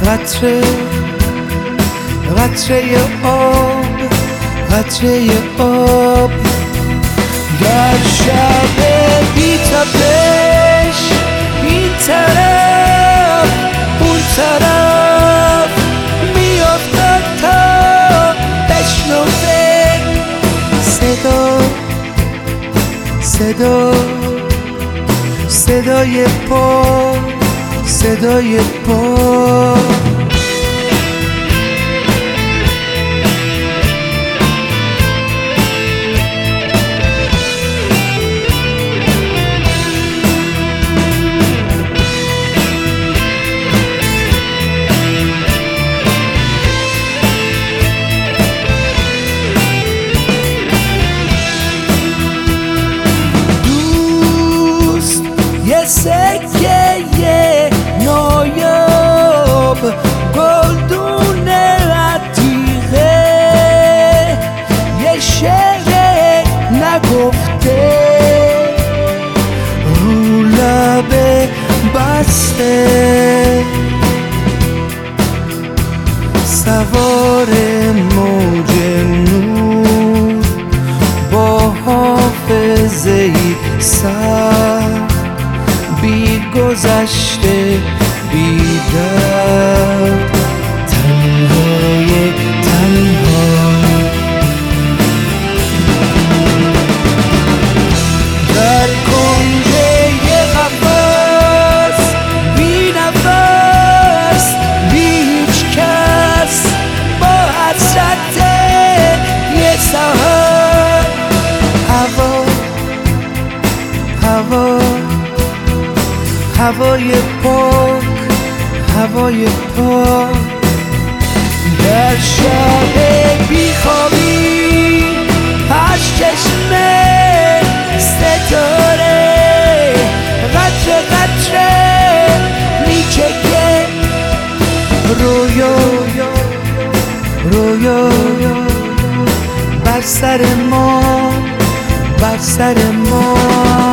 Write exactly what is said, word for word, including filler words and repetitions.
قطره قطره آب قطره آب در شب بی تپش این طرف اون طرف میافتد تا بشنوه صدا صدا صدای پا صدای پا سکه نایاب گلدون عتیقه یه شعر نگفته رو لب بسته سوار موج نور با حافظه‌ای سر بی گذشته بی درد تنهای تنها در کنج یه قفس بی نفس بی هیچ کس با حسرت یه سحر هوا هوا هوای پاک هوای پاک در شب بیخوابی هشت چشمه ستاره قطره قطره میچکه رویا رویا بر سر ما بر سر ما